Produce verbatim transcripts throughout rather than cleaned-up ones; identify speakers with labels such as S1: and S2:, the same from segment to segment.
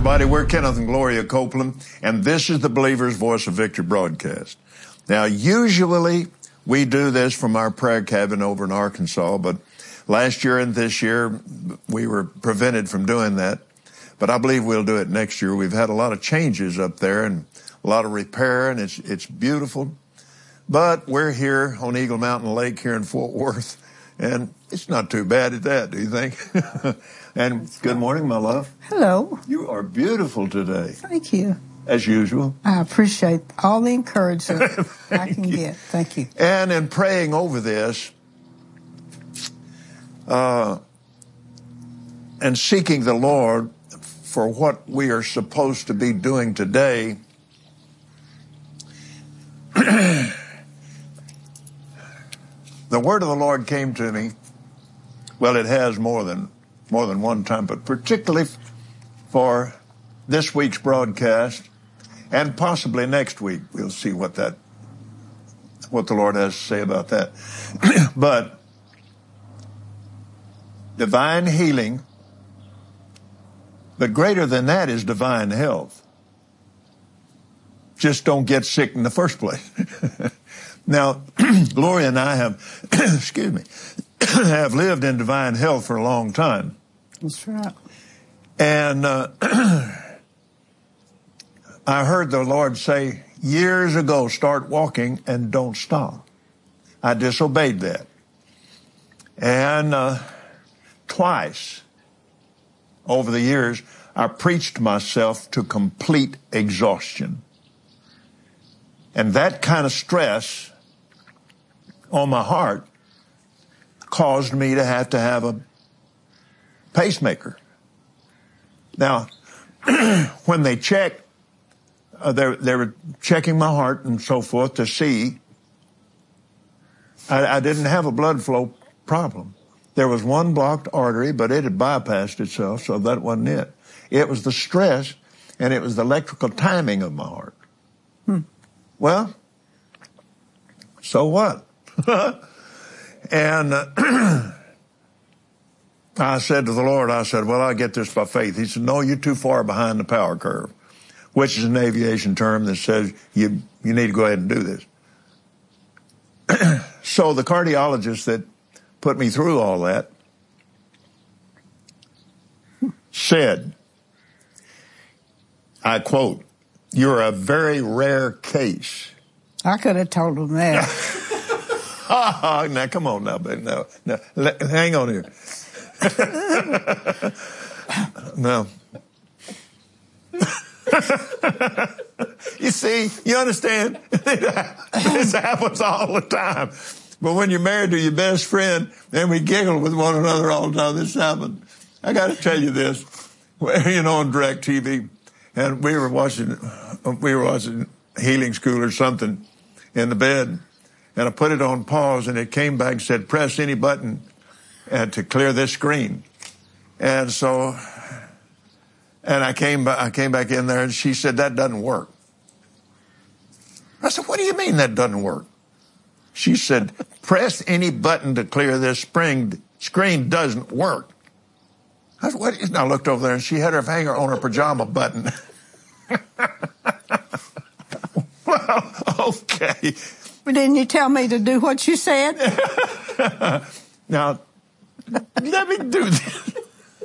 S1: everybody. We're Kenneth and Gloria Copeland, and this is the Believer's Voice of Victory broadcast. Now, usually we do this from our prayer cabin over in Arkansas, but last year and this year we were prevented from doing that. But I believe we'll do it next year. We've had a lot of changes up there and a lot of repair, and it's it's beautiful. But we're here on Eagle Mountain Lake here in Fort Worth, and it's not too bad at that, do you think? And good morning, my love.
S2: Hello.
S1: You are beautiful today.
S2: Thank you.
S1: As usual.
S2: I appreciate all the encouragement I can
S1: you.
S2: get. Thank you.
S1: And in praying over this, uh, and seeking the Lord for what we are supposed to be doing today, the word of the Lord came to me. Well, it has more than more than one time, but particularly for this week's broadcast and possibly next week. We'll see what that what the Lord has to say about that. But divine healing, but greater than that is divine health. Just don't get sick in the first place. Now, Gloria and I have, excuse me, have lived in divine health for a long time.
S2: That's right.
S1: And uh, I heard the Lord say years ago, start walking and don't stop. I disobeyed that. And uh, twice over the years, I preached myself to complete exhaustion. And that kind of stress on my heart caused me to have to have a pacemaker. Now, when they checked, uh, they, they were checking my heart and so forth to see, I, I didn't have a blood flow problem. There was one blocked artery, but it had bypassed itself, so that wasn't it. It was the stress, and it was the electrical timing of my heart. Hmm. Well, so what? And uh, I said to the Lord, I said, well, I'll get this by faith. He said, no, you're too far behind the power curve, which is an aviation term that says you, you need to go ahead and do this. So the cardiologist that put me through all that said, I quote, you're a very rare case.
S2: I could have told him that.
S1: Oh, now, come on now, baby. No, no, L- hang on here. No. You see, you understand? This happens all the time. But when you're married to your best friend, then we giggle with one another all the time. This happened. I got to tell you this. Well, you know, on Direct T V, and we were watching, we were watching Healing School or something in the bed, and I put it on pause, and it came back and said, press any button uh, to clear this screen. And so, and I came, I came back in there, and she said, that doesn't work. I said, what do you mean that doesn't work? She said, press any button to clear this spring, screen doesn't work. I said, what? And I looked over there, and she had her finger on her pajama button. Well, okay.
S2: But didn't you tell me to do what you said?
S1: Now, let me do this.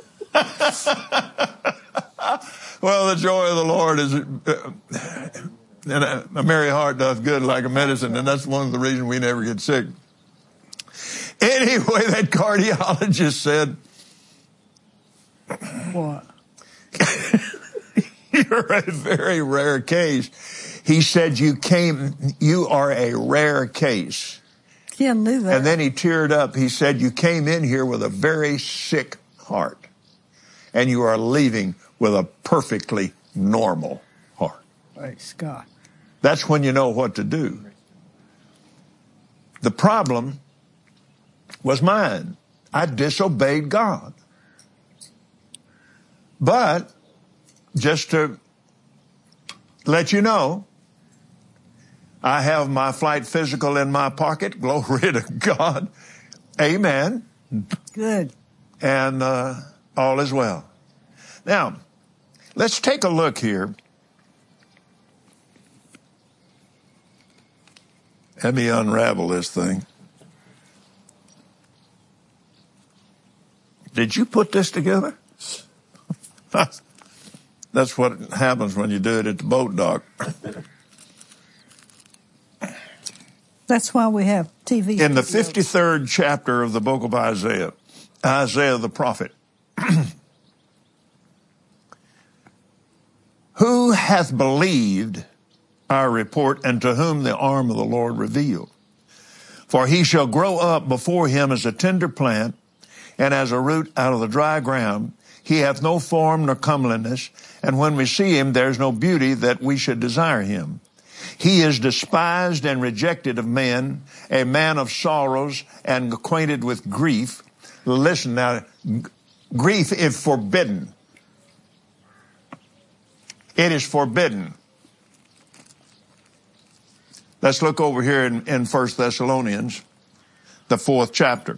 S1: Well, the joy of the Lord is, uh, and a, a merry heart doth good like a medicine, and that's one of the reasons we never get sick. Anyway, that cardiologist said,
S2: what?
S1: You're a very rare case. He said, you came, you are a rare case.
S2: Yeah, I knew that.
S1: And then he teared up. He said, you came in here with a very sick heart, and you are leaving with a perfectly normal heart.
S2: Praise God.
S1: That's when you know what to do. The problem was mine. I disobeyed God. But just to let you know, I have my flight physical in my pocket. Glory to God. Amen.
S2: Good.
S1: And uh, all is well. Now, Let's take a look here. Let me unravel this thing. Did you put this together? That's what happens when you do it at the boat dock.
S2: That's why we have T V.
S1: In the fifty-third chapter of the book of Isaiah, Isaiah the prophet, who hath believed our report, and to whom the arm of the Lord revealed? For he shall grow up before him as a tender plant, and as a root out of the dry ground. He hath no form nor comeliness, and when we see him, there is no beauty that we should desire him. He is despised and rejected of men, a man of sorrows and acquainted with grief. Listen now, grief is forbidden. It is forbidden. Let's look over here in, in First Thessalonians, the fourth chapter.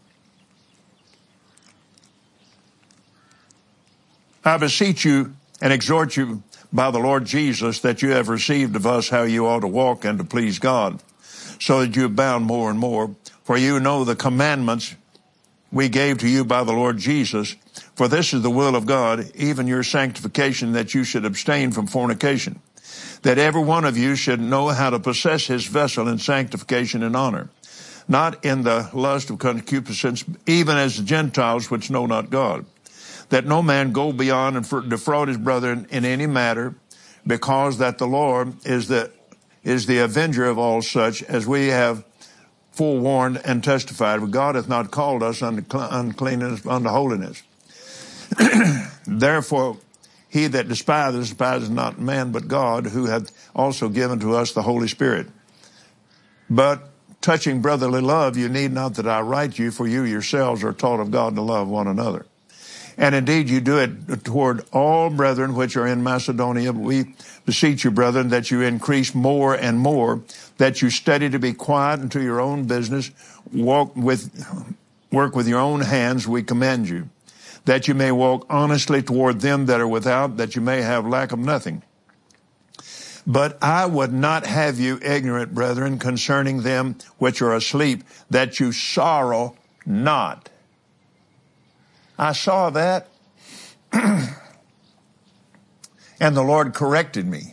S1: I beseech you and exhort you by the Lord Jesus that you have received of us how you ought to walk and to please God, so that you abound more and more. For you know the commandments we gave to you by the Lord Jesus. For this is the will of God, even your sanctification, that you should abstain from fornication, that every one of you should know how to possess his vessel in sanctification and honor, not in the lust of concupiscence, even as the Gentiles which know not God, that no man go beyond and defraud his brother in, in any matter, because that the Lord is the is the avenger of all such, as we have forewarned and testified. But God hath not called us unto uncleanness, unto holiness. Therefore, he that despiseth, despises not man, but God, who hath also given to us the Holy Spirit. But touching brotherly love, you need not that I write you, for you yourselves are taught of God to love one another. And indeed you do it toward all brethren which are in Macedonia. We beseech you, brethren, that you increase more and more, that you study to be quiet unto your own business, walk with, work with your own hands, we commend you, that you may walk honestly toward them that are without, that you may have lack of nothing. But I would not have you ignorant, brethren, concerning them which are asleep, that you sorrow not. I saw that, and the Lord corrected me.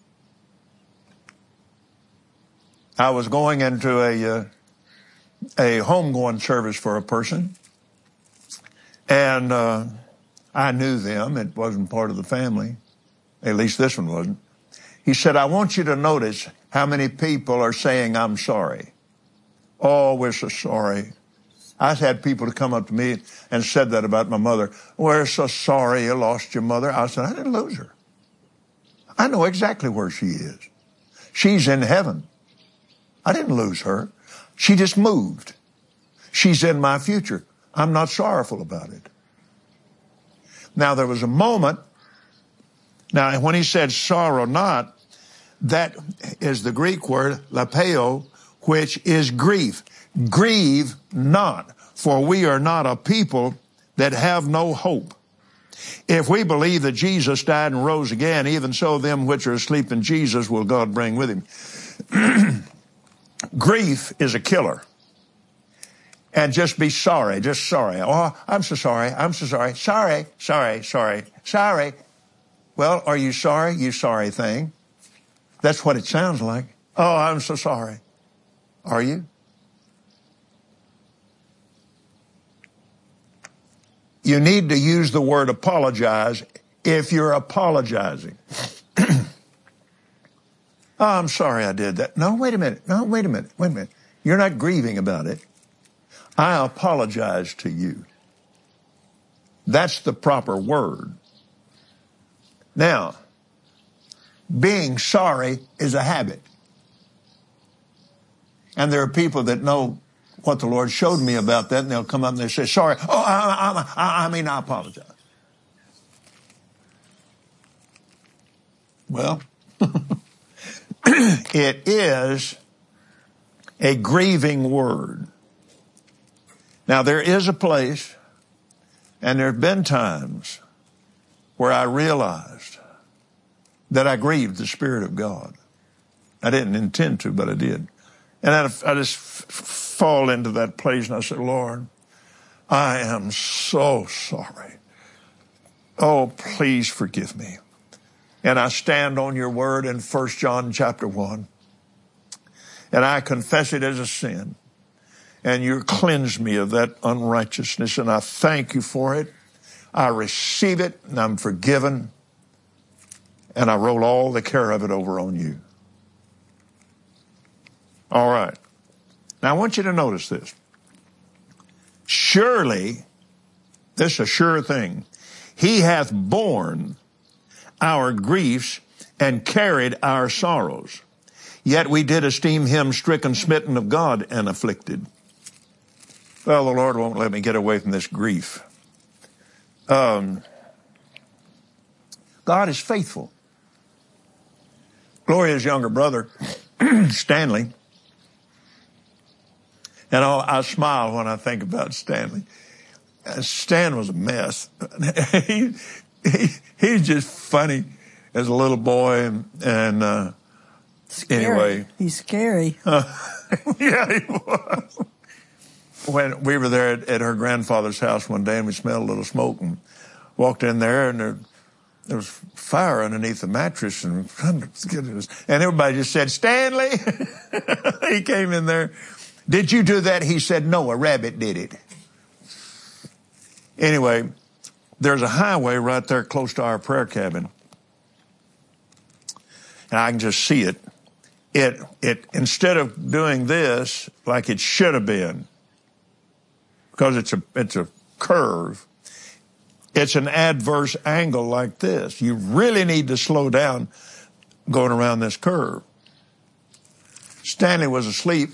S1: I was going into a uh, a homegoing service for a person, and uh, I knew them. It wasn't part of the family. At least this one wasn't. He said, I want you to notice how many people are saying, I'm sorry. Oh, we're so sorry. I've had people to come up to me and said that about my mother. We're so sorry you lost your mother. I said, I didn't lose her. I know exactly where she is. She's in heaven. I didn't lose her. She just moved. She's in my future. I'm not sorrowful about it. Now, there was a moment. Now, when he said sorrow not, that is the Greek word lapeo, which is grief. Grieve not, for we are not a people that have no hope. If we believe that Jesus died and rose again, even so them which are asleep in Jesus will God bring with him. Grief is a killer. And just be sorry, just sorry. Oh, I'm so sorry, I'm so sorry. Sorry, sorry, sorry, sorry. Well, are you sorry, you sorry thing? That's what it sounds like. Oh, I'm so sorry. Are you? You need to use the word apologize if you're apologizing. Oh, I'm sorry I did that. No, wait a minute. No, wait a minute. Wait a minute. You're not grieving about it. I apologize to you. That's the proper word. Now, being sorry is a habit. And there are people that know what the Lord showed me about that, and they'll come up and they say, sorry, oh, I, I, I mean, I apologize. Well, it is a grieving word. Now, there is a place, and there have been times where I realized that I grieved the Spirit of God. I didn't intend to, but I did. And I, I just f- fall into that place and I said, Lord, I am so sorry. Oh, please forgive me. And I stand on your word in First John chapter one. And I confess it as a sin. And you cleanse me of that unrighteousness. And I thank you for it. I receive it and I'm forgiven. And I roll all the care of it over on you. All right. Now I want you to notice this. Surely, this is a sure thing, he hath borne our griefs and carried our sorrows. Yet we did esteem him stricken, smitten of God, and afflicted. Well, the Lord won't let me get away from this grief. Um, God is faithful. Gloria's younger brother, Stanley, and I'll, I smile when I think about Stanley. Uh, Stan was a mess. he, he, he's just funny as a little boy, and, and uh, anyway.
S2: He's scary.
S1: Uh, yeah, he was. When we were there at, at her grandfather's house one day, and we smelled a little smoke, and walked in there, and there, there was fire underneath the mattress, and and everybody just said, Stanley. He came in there. Did you do that? He said, no, a rabbit did it. Anyway, there's a highway right there close to our prayer cabin. And I can just see it. It, it, instead of doing this like it should have been, because it's a, it's a curve, it's an adverse angle like this. You really need to slow down going around this curve. Stanley was asleep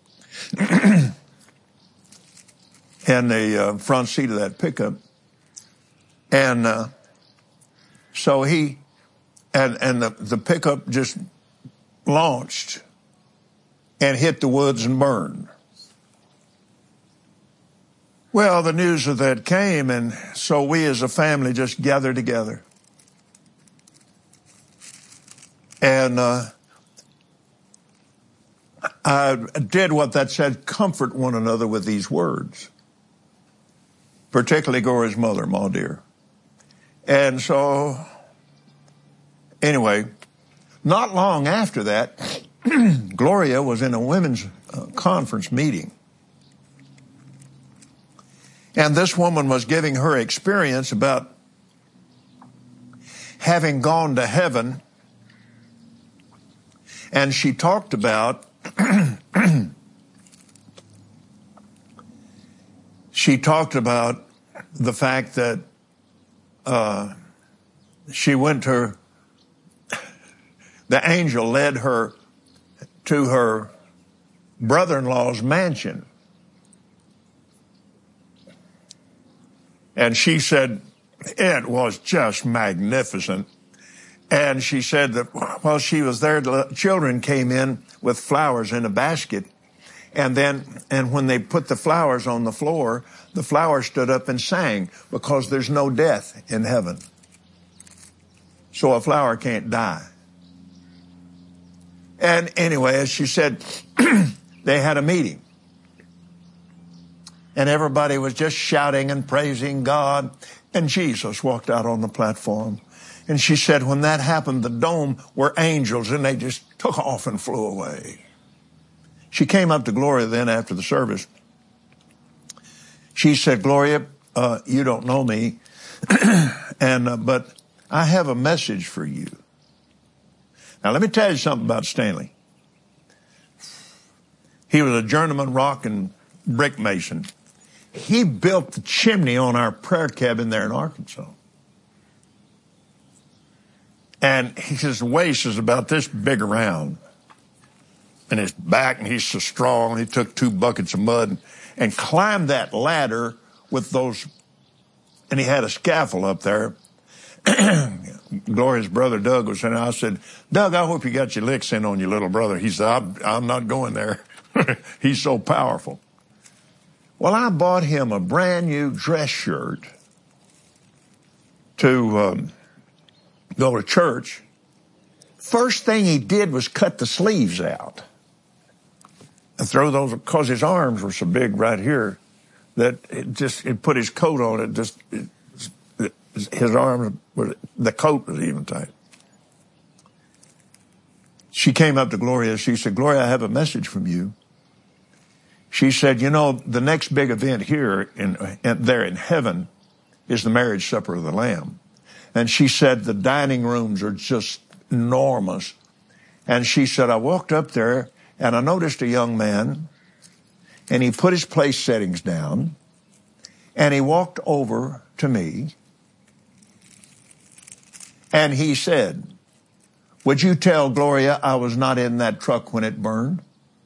S1: in the uh, front seat of that pickup. And uh, so he, and, and the, the pickup just launched and hit the woods and burned. Well, the news of that came, and so we as a family just gathered together. And uh, I did what that said, comfort one another with these words, particularly Gloria's mother, Ma dear. And so, anyway, not long after that, Gloria was in a women's uh, conference meeting. And this woman was giving her experience about having gone to heaven. And she talked about, she talked about the fact that uh, she went to, the angel led her to her brother-in-law's mansion. And she said it was just magnificent. And she said that while she was there, the children came in with flowers in a basket. And then, and when they put the flowers on the floor, the flowers stood up and sang, because there's no death in heaven. So a flower can't die. And anyway, as she said, they had a meeting. And everybody was just shouting and praising God. And Jesus walked out on the platform. And she said, when that happened, the dome were angels, and they just took off and flew away. She came up to Gloria then after the service. She said, Gloria, uh, you don't know me, and uh, but I have a message for you. Now, let me tell you something about Stanley. He was a journeyman rock and brick mason. He built the chimney on our prayer cabin there in Arkansas. And his waist is about this big around. And his back, and he's so strong. He took two buckets of mud and, and climbed that ladder with those, and he had a scaffold up there. Gloria's brother Doug was in. I said, Doug, I hope you got your licks in on your little brother. He said, I'm, I'm not going there. He's so powerful. Well, I bought him a brand new dress shirt to um, go to church, first thing he did was cut the sleeves out and throw those, because his arms were so big right here that it just, it put his coat on it, just, it, it, his arms, were, the coat was even tight. She came up to Gloria. She said, Gloria, I have a message from you. She said, you know, the next big event here in, in there in heaven is the marriage supper of the Lamb. And she said, the dining rooms are just enormous. And she said, I walked up there and I noticed a young man, and he put his place settings down and he walked over to me and he said, would you tell Gloria I was not in that truck when it burned?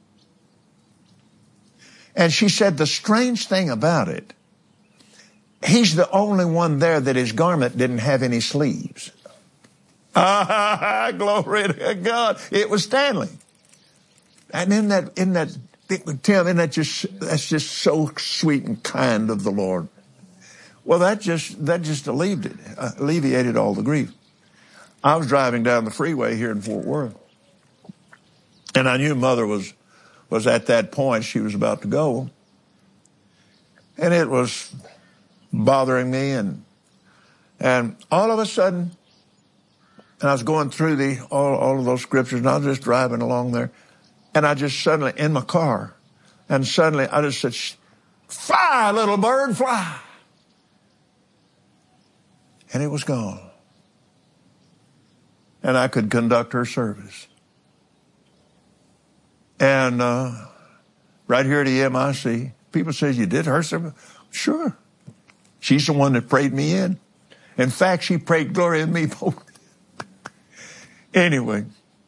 S1: And she said, the strange thing about it, he's the only one there that his garment didn't have any sleeves. Ah, glory to God. It was Stanley. And in that, in that, Tim, isn't that just, that's just so sweet and kind of the Lord. Well, that just, that just alleviated, uh, alleviated all the grief. I was driving down the freeway here in Fort Worth, and I knew Mother was, was at that point. She was about to go. And it was bothering me, and, and all of a sudden, and I was going through the, all, all of those scriptures, and I was just driving along there, and I just suddenly, in my car, and suddenly I just said, fly, little bird, fly. And it was gone. And I could conduct her service. And uh, right here at the M I C, people say, you did her service? Sure. She's the one that prayed me in. In fact, she prayed Gloria and me both. Anyway.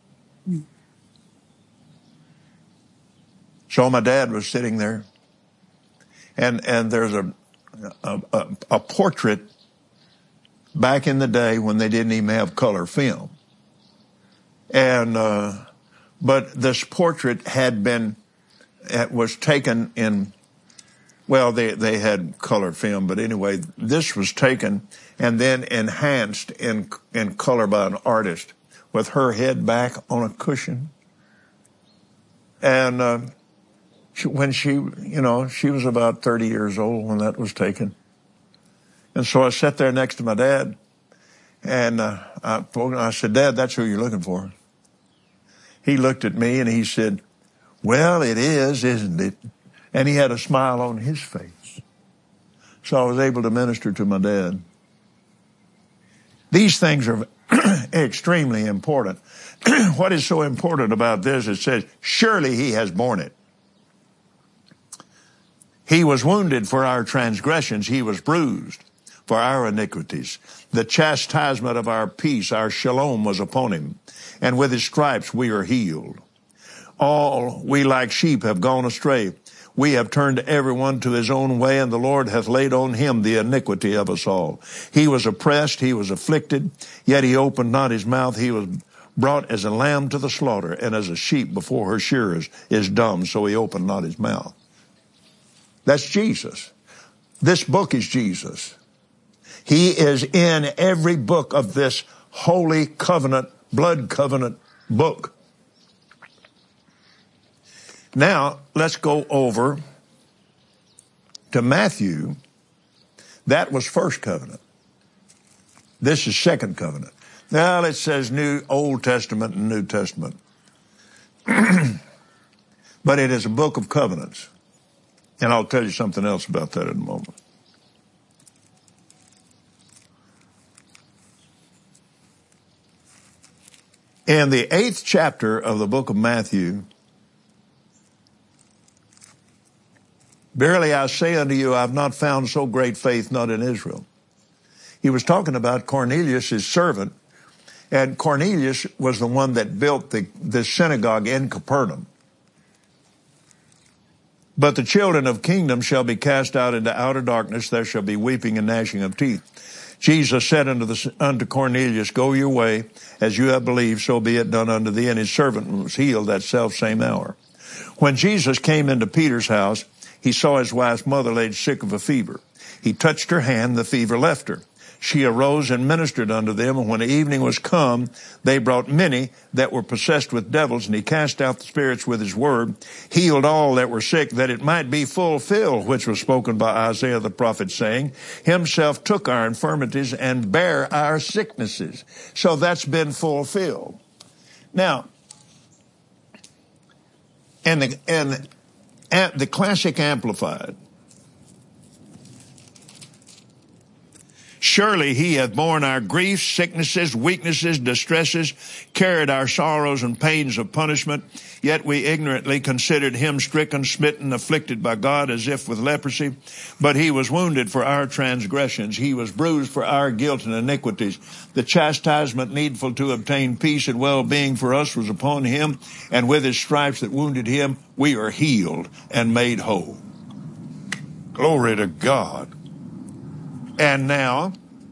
S1: So my dad was sitting there, and and there's a a, a a portrait back in the day when they didn't even have color film, and uh, but this portrait had been it was taken in, well, they they had color film, but anyway, this was taken and then enhanced in in color by an artist with her head back on a cushion, and. Uh, When she, you know, she was about thirty years old when that was taken. And so I sat there next to my dad, and uh, I, I said, Dad, that's who you're looking for. He looked at me and he said, well, it is, isn't it? And he had a smile on his face. So I was able to minister to my dad. These things are extremely important. What is so important about this? It says, surely he has borne it. He was wounded for our transgressions. He was bruised for our iniquities. The chastisement of our peace, our shalom, was upon him. And with his stripes we are healed. All we like sheep have gone astray. We have turned everyone to his own way, and the Lord hath laid on him the iniquity of us all. He was oppressed, he was afflicted, yet he opened not his mouth. He was brought as a lamb to the slaughter, and as a sheep before her shearers is dumb, so he opened not his mouth. That's Jesus. This book is Jesus. He is in every book of this holy covenant, blood covenant book. Now, let's go over to Matthew. That was first covenant. This is second covenant. Now, it says New Old Testament and New Testament. But it is a book of covenants. And I'll tell you something else about that in a moment. In the eighth chapter of the book of Matthew, verily I say unto you, I have not found so great faith, not in Israel. He was talking about Cornelius, his servant, and Cornelius was the one that built the, the synagogue in Capernaum. But the children of kingdom shall be cast out into outer darkness. There shall be weeping and gnashing of teeth. Jesus said unto, the, unto Cornelius, go your way, as you have believed, so be it done unto thee. And his servant was healed that self same hour. When Jesus came into Peter's house, he saw his wife's mother laid sick of a fever. He touched her hand, the fever left her. she arose and ministered unto them. And when the evening was come, they brought many that were possessed with devils, and he cast out the spirits with his word, healed all that were sick, that it might be fulfilled, which was spoken by Isaiah the prophet, saying, himself took our infirmities and bare our sicknesses. So that's been fulfilled. Now, in the, in the Classic Amplified, surely he hath borne our griefs, sicknesses, weaknesses, distresses, carried our sorrows and pains of punishment. Yet we ignorantly considered him stricken, smitten, afflicted by God as if with leprosy. But he was wounded for our transgressions. He was bruised for our guilt and iniquities. The chastisement needful to obtain peace and well-being for us was upon him. And with his stripes that wounded him, we are healed and made whole. Glory to God. And now,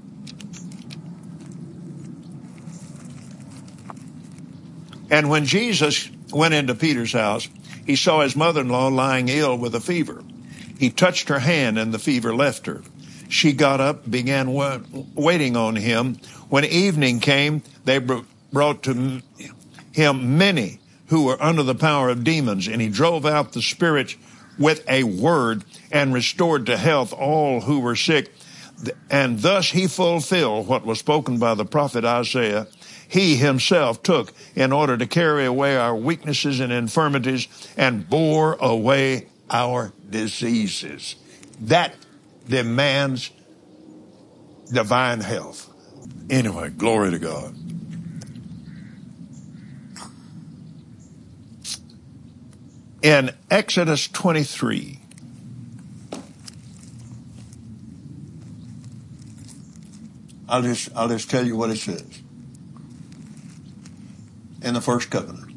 S1: and when Jesus went into Peter's house, he saw his mother-in-law lying ill with a fever. He touched her hand, and the fever left her. She got up, began wa- waiting on him. When evening came, they br- brought to him many who were under the power of demons, and he drove out the spirits with a word and restored to health all who were sick. And thus he fulfilled what was spoken by the prophet Isaiah. He himself took in order to carry away our weaknesses and infirmities and bore away our diseases. That demands divine health. Anyway, glory to God. In Exodus twenty-three, I'll just, I'll just tell you what it says. In the first covenant,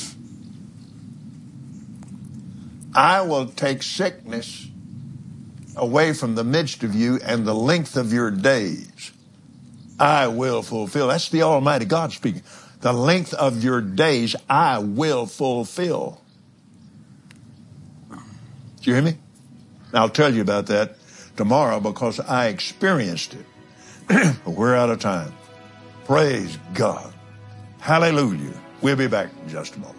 S1: I will take sickness away from the midst of you, and the length of your days I will fulfill. That's the Almighty God speaking. The length of your days I will fulfill. Do you hear me? I'll tell you about that tomorrow because I experienced it. But we're out of time. Praise God. Hallelujah. We'll be back in just a moment.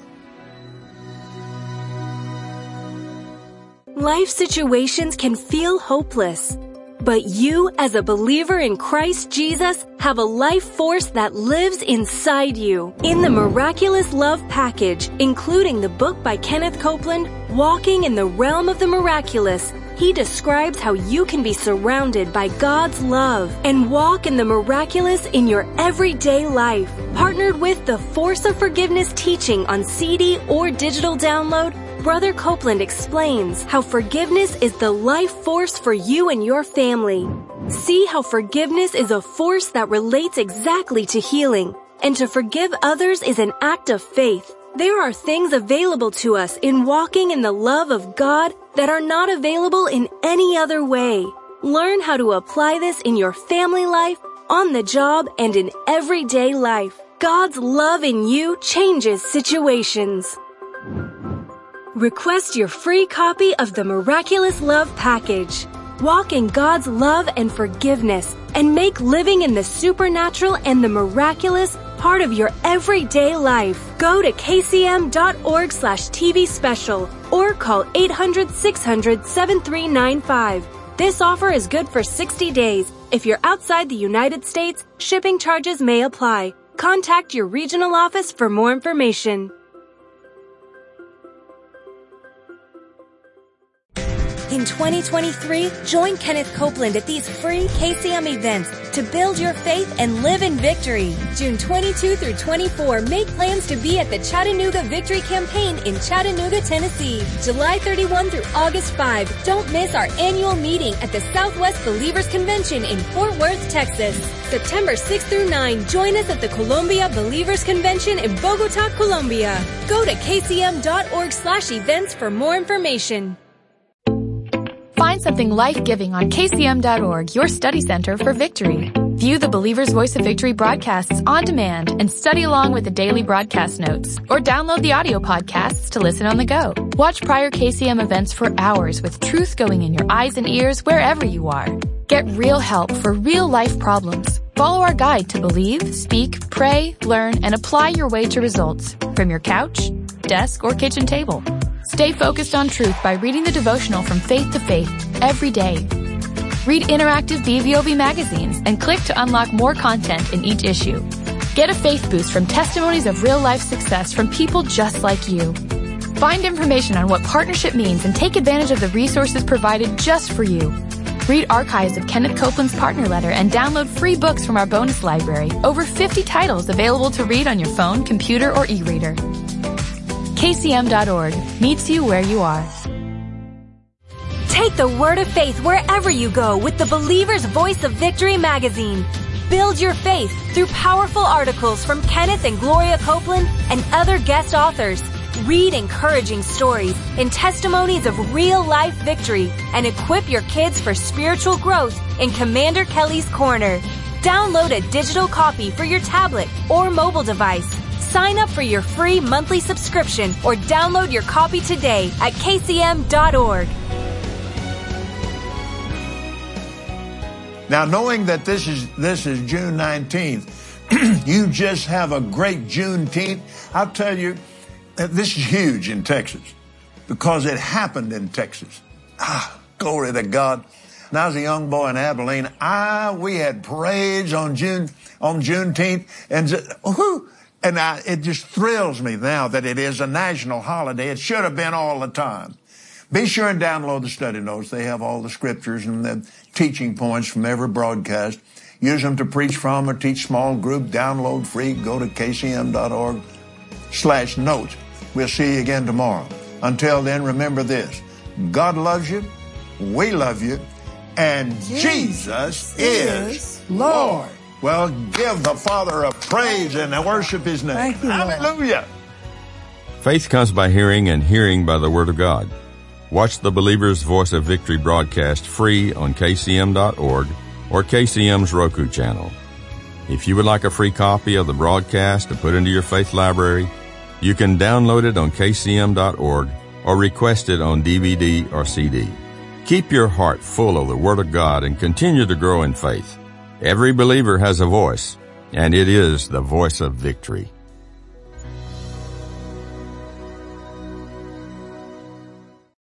S3: Life situations can feel hopeless, but you, as a believer in Christ Jesus, have a life force that lives inside you. In the Miraculous Love Package, including the book by Kenneth Copeland, Walking in the Realm of the Miraculous, he describes how you can be surrounded by God's love and walk in the miraculous in your everyday life. Partnered with the Force of Forgiveness teaching on C D or digital download, Brother Copeland explains how forgiveness is the life force for you and your family. See how forgiveness is a force that relates exactly to healing, and to forgive others is an act of faith. There are things available to us in walking in the love of God that are not available in any other way. Learn how to apply this in your family life, on the job, and in everyday life. God's love in you changes situations. Request your free copy of the Miraculous Love Package. Walk in God's love and forgiveness, and make living in the supernatural and the miraculous part of your everyday life. Go to kcm.org slash TV special or call eight hundred, six hundred, seven three nine five. This offer is good for sixty days. If you're outside the United States, shipping charges may apply. Contact your regional office for more information. In twenty twenty-three, join Kenneth Copeland at these free K C M events to build your faith and live in victory. June twenty-second through twenty-fourth, make plans to be at the Chattanooga Victory Campaign in Chattanooga, Tennessee. July thirty-first through August fifth, don't miss our annual meeting at the Southwest Believers Convention in Fort Worth, Texas. September sixth through ninth, join us at the Columbia Believers Convention in Bogota, Colombia. Go to kcm.org slash events for more information.
S4: Find something life-giving on K C M dot org, your study center for victory. View the Believer's Voice of Victory broadcasts on demand and study along with the daily broadcast notes, or download the audio podcasts to listen on the go. Watch prior K C M events for hours with truth going in your eyes and ears wherever you are. Get real help for real life problems. Follow our guide to believe, speak, pray, learn, and apply your way to results from your couch, desk, or kitchen table. Stay focused on truth by reading the devotional From Faith to Faith every day. Read interactive B V O B magazines and click to unlock more content in each issue. Get a faith boost from testimonies of real-life success from people just like you. Find information on what partnership means and take advantage of the resources provided just for you. Read archives of Kenneth Copeland's partner letter and download free books from our bonus library. Over fifty titles available to read on your phone, computer, or e-reader. K C M dot org meets you where you are.
S3: Take the word of faith wherever you go with the Believer's Voice of Victory magazine. Build your faith through powerful articles from Kenneth and Gloria Copeland and other guest authors. Read encouraging stories and testimonies of real-life victory and equip your kids for spiritual growth in Commander Kelly's Corner. Download a digital copy for your tablet or mobile device. Sign up for your free monthly subscription or download your copy today at K C M dot org.
S1: Now, knowing that this is this is June nineteenth, you just have a great Juneteenth. I'll tell you, this is huge in Texas because it happened in Texas. Ah, glory to God. When I was a young boy in Abilene, I we had parades on June on Juneteenth, and whoo, and I, it just thrills me now that it is a national holiday. It should have been all the time. Be sure and download the study notes. They have all the scriptures and the teaching points from every broadcast. Use them to preach from or teach small group. Download free. Go to K C M dot org slash notes. We'll see you again tomorrow. Until then, remember this. God loves you. We love you. And Jesus, Jesus is Lord. Well, give the Father a praise and worship His name.
S2: Thank you,
S1: Hallelujah.
S5: Faith comes by hearing, and hearing by the Word of God. Watch the Believer's Voice of Victory broadcast free on K C M dot org or K C M's Roku channel. If you would like a free copy of the broadcast to put into your faith library, you can download it on K C M dot org or request it on D V D or C D. Keep your heart full of the Word of God and continue to grow in faith. Every believer has a voice, and it is the voice of victory.